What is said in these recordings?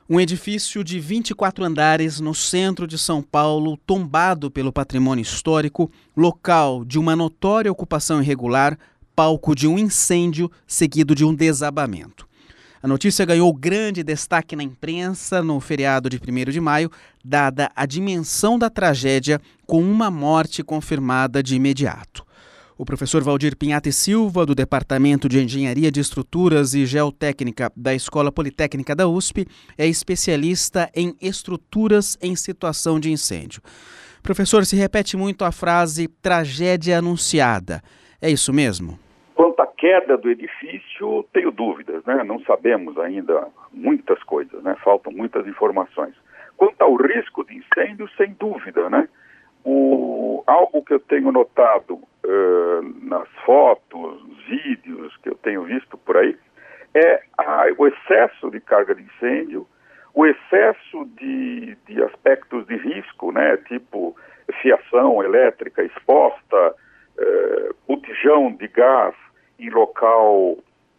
Um edifício de 24 andares no centro de São Paulo, tombado pelo patrimônio histórico, local de uma notória ocupação irregular, palco de um incêndio seguido de um desabamento. A notícia ganhou grande destaque na imprensa no feriado de 1º de maio, dada a dimensão da tragédia, com uma morte confirmada de imediato. O professor Valdir Pinhata e Silva, do Departamento de Engenharia de Estruturas e Geotécnica da Escola Politécnica da USP, é especialista em estruturas em situação de incêndio. Professor, se repete muito a frase tragédia anunciada. É isso mesmo? Quanto à queda do edifício, tenho dúvidas, né? Não sabemos ainda muitas coisas, né? Faltam muitas informações. Quanto ao risco de incêndio, sem dúvida, né? Algo que eu tenho notado nas fotos, nos vídeos que eu tenho visto por aí, é o excesso de carga de incêndio, o excesso de aspectos de risco, né? Tipo fiação elétrica exposta, botijão de gás em local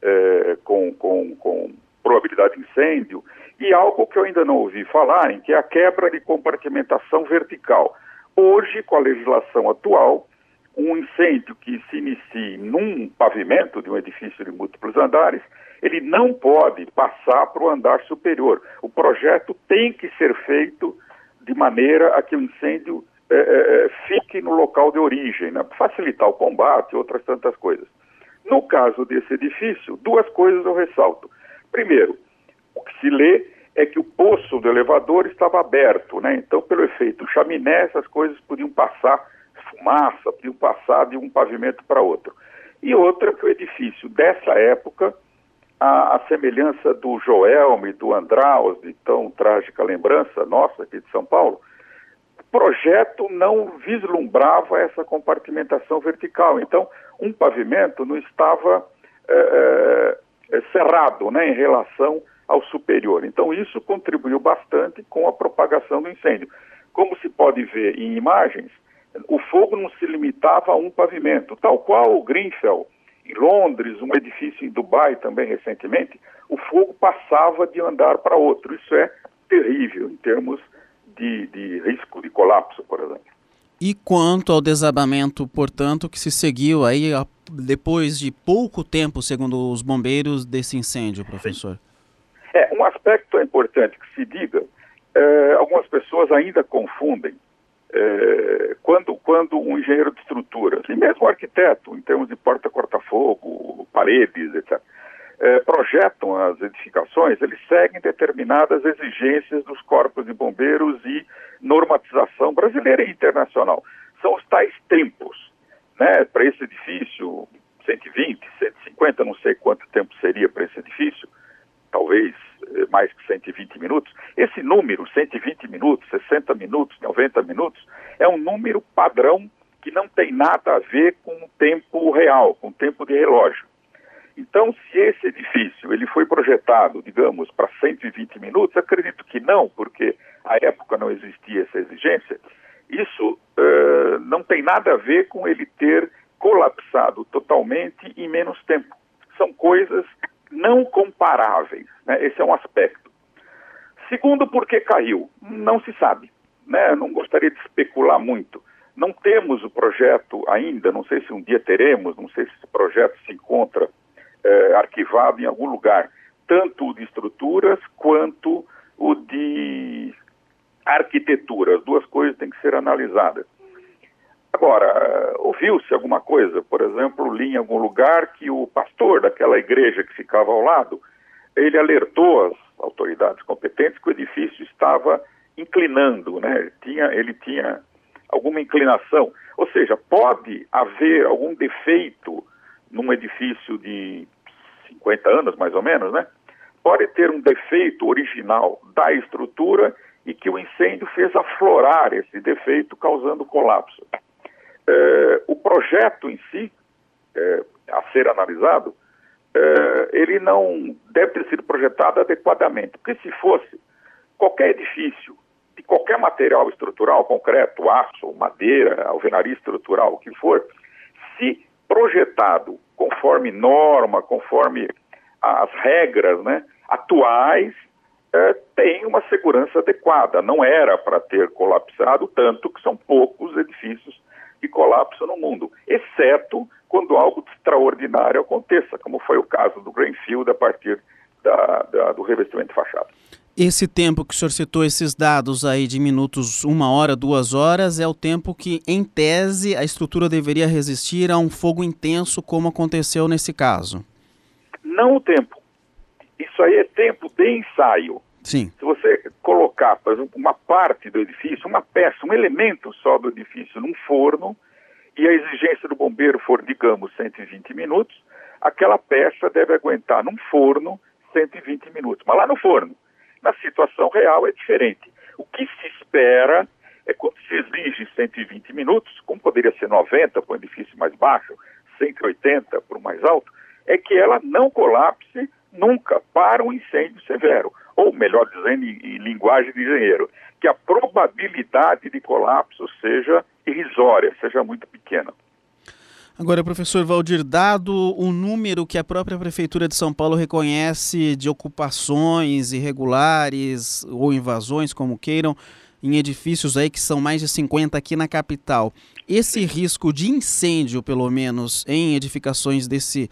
com probabilidade de incêndio, e algo que eu ainda não ouvi falar, que é a quebra de compartimentação vertical. Hoje, com a legislação atual, um incêndio que se inicie num pavimento de um edifício de múltiplos andares, ele não pode passar para o andar superior. O projeto tem que ser feito de maneira a que o incêndio fique no local de origem, né, para facilitar o combate e outras tantas coisas. No caso desse edifício, duas coisas eu ressalto. Primeiro, o que se lê é que o poço do elevador estava aberto, né? Então, pelo efeito chaminé, essas coisas podiam passar, fumaça, podiam passar de um pavimento para outro. E outra, que o edifício dessa época, a semelhança do Joelme, do Andraus, de tão trágica lembrança nossa aqui de São Paulo, o projeto não vislumbrava essa compartimentação vertical. Então, um pavimento não estava cerrado, né, em relação ao superior. Então, isso contribuiu bastante com a propagação do incêndio. Como se pode ver em imagens, o fogo não se limitava a um pavimento, tal qual o Grenfell, em Londres, um edifício em Dubai também recentemente, o fogo passava de um andar para outro. Isso é terrível em termos de risco de colapso, por exemplo. E quanto ao desabamento, portanto, que se seguiu aí depois de pouco tempo, segundo os bombeiros, desse incêndio, professor? Sim. Um aspecto importante que se diga, algumas pessoas ainda confundem quando um engenheiro de estruturas, e mesmo um arquiteto, em termos de porta corta-fogo, paredes, etc., projetam as edificações, eles seguem determinadas exigências dos corpos de bombeiros e normatização brasileira e internacional. São os tais tempos, né? Para esse edifício, 120, 150, não sei quanto tempo seria para esse edifício, talvez mais que 120 minutos. Esse número, 120 minutos, 60 minutos, 90 minutos, é um número padrão que não tem nada a ver com o tempo real, com o tempo de relógio. Então, se esse edifício ele foi projetado, digamos, para 120 minutos, acredito que não, porque à época não existia essa exigência, isso não tem nada a ver com ele ter colapsado totalmente em menos tempo. São coisas não comparáveis, né? Esse é um aspecto. Segundo, por que caiu? Não se sabe, né? Não gostaria de especular muito. Não temos o projeto ainda, não sei se um dia teremos, não sei se esse projeto se encontra arquivado em algum lugar, tanto o de estruturas quanto o de arquitetura. As duas coisas têm que ser analisadas. Agora, ouviu-se alguma coisa, por exemplo, li em algum lugar que o pastor daquela igreja que ficava ao lado, ele alertou as autoridades competentes que o edifício estava inclinando, né? Ele tinha alguma inclinação. Ou seja, pode haver algum defeito num edifício de 50 anos, mais ou menos, né? Pode ter um defeito original da estrutura e que o incêndio fez aflorar esse defeito, causando colapso. O projeto em si, a ser analisado, ele não deve ter sido projetado adequadamente, porque se fosse qualquer edifício, de qualquer material estrutural, concreto, aço, madeira, alvenaria estrutural, o que for, se projetado conforme norma, conforme as regras, né, atuais, tem uma segurança adequada. Não era para ter colapsado, tanto que são poucos edifícios que colapsam no mundo, exceto quando algo extraordinário aconteça, como foi o caso do Greenfield a partir do revestimento de fachada. Esse tempo que o senhor citou, esses dados aí de minutos, 1 hora, 2 horas, é o tempo que, em tese, a estrutura deveria resistir a um fogo intenso, como aconteceu nesse caso? Não o tempo. Isso aí é tempo de ensaio. Sim. Se você colocar, por exemplo, uma parte do edifício, uma peça, um elemento só do edifício num forno, e a exigência do bombeiro for, digamos, 120 minutos, aquela peça deve aguentar num forno 120 minutos. Mas lá no forno, na situação real, é diferente. O que se espera é quando se exige 120 minutos, como poderia ser 90 para um edifício mais baixo, 180 para o mais alto, é que ela não colapse nunca para um incêndio severo. Ou, melhor dizendo, em linguagem de engenheiro, que a probabilidade de colapso seja irrisória, seja muito pequena. Agora, professor Valdir, dado o número que a própria Prefeitura de São Paulo reconhece de ocupações irregulares ou invasões, como queiram, em edifícios aí que são mais de 50 aqui na capital, esse risco de incêndio, pelo menos, em edificações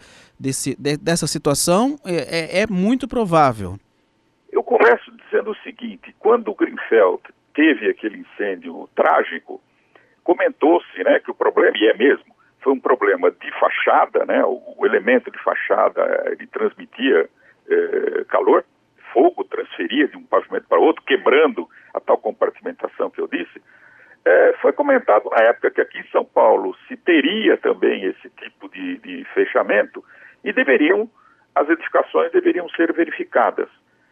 dessa situação é muito provável. Eu começo dizendo o seguinte: quando o Greenfield teve aquele incêndio trágico, comentou-se, né, que o problema, e é mesmo, foi um problema de fachada, né, o elemento de fachada ele transmitia calor, fogo transferia de um pavimento para outro, quebrando a tal compartimentação que eu disse. Foi comentado na época que aqui em São Paulo se teria também esse tipo de fechamento e as edificações deveriam ser verificadas.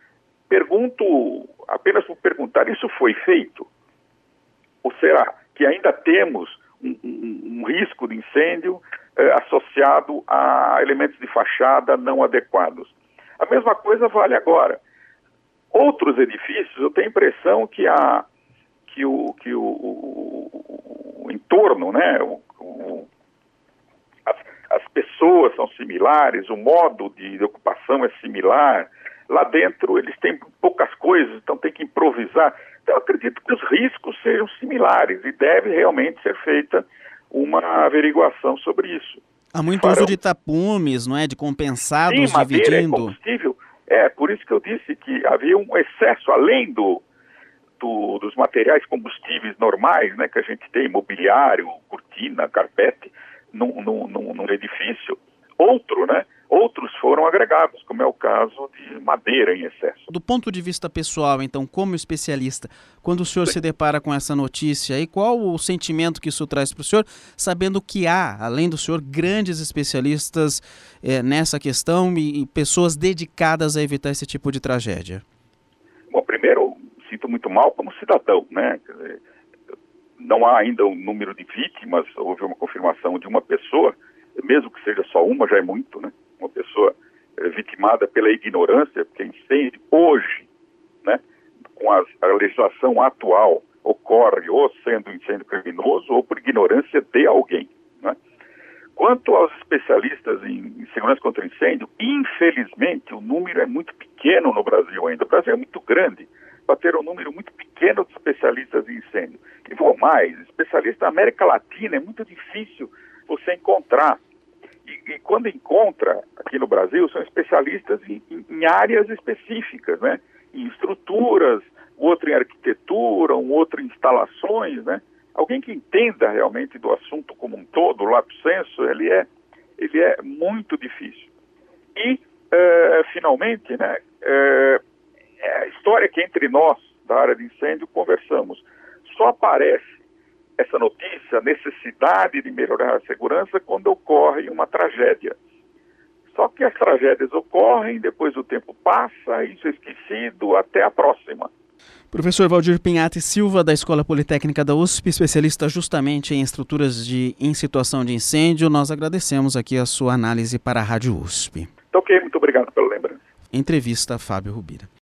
Pergunto, apenas por perguntar, isso foi feito? Ou será que ainda temos um risco de incêndio associado a elementos de fachada não adequados? A mesma coisa vale agora. Outros edifícios, eu tenho a impressão que o entorno, né, as pessoas são similares, o modo de ocupação é similar. Lá dentro eles têm poucas coisas, então tem que improvisar. Então eu acredito que os riscos sejam similares e deve realmente ser feita uma averiguação sobre isso. Há muito uso de tapumes, não é? De compensados. Sim, madeira dividindo. É combustível. Por isso que eu disse que havia um excesso, além dos materiais combustíveis normais, né, que a gente tem, mobiliário, cortina, carpete, num edifício, outros foram agregados, como é o caso de madeira em excesso. Do ponto de vista pessoal, então, como especialista, quando o senhor se depara com essa notícia, e qual o sentimento que isso traz para o senhor, sabendo que há, além do senhor, grandes especialistas nessa questão e pessoas dedicadas a evitar esse tipo de tragédia? Bom, primeiro, sinto muito mal como cidadão, né? Quer dizer, não há ainda um número de vítimas, houve uma confirmação de uma pessoa, mesmo que seja só uma, já é muito, né? Uma pessoa vitimada pela ignorância, porque incêndio hoje, né, com a legislação atual, ocorre ou sendo um incêndio criminoso ou por ignorância de alguém, né? Quanto aos especialistas em segurança contra incêndio, infelizmente o número é muito pequeno no Brasil ainda. O Brasil é muito grande para ter um número muito pequeno de especialistas em incêndio. E vou mais, especialistas na América Latina é muito difícil você encontrar. E quando encontra aqui no Brasil, são especialistas em áreas específicas, né? Em estruturas, um outro em arquitetura, um outro em instalações, né? Alguém que entenda realmente do assunto como um todo, o lato sensu, ele é muito difícil. E, finalmente, né, a história que entre nós, da área de incêndio, conversamos. Só aparece essa notícia, a necessidade de melhorar a segurança quando ocorre uma tragédia. Só que as tragédias ocorrem, depois o tempo passa, isso é esquecido, até a próxima. Professor Valdir Pinhatti Silva, da Escola Politécnica da USP, especialista justamente em estruturas em situação de incêndio, nós agradecemos aqui a sua análise para a Rádio USP. Ok, muito obrigado pela lembrança. Entrevista Fábio Rubira.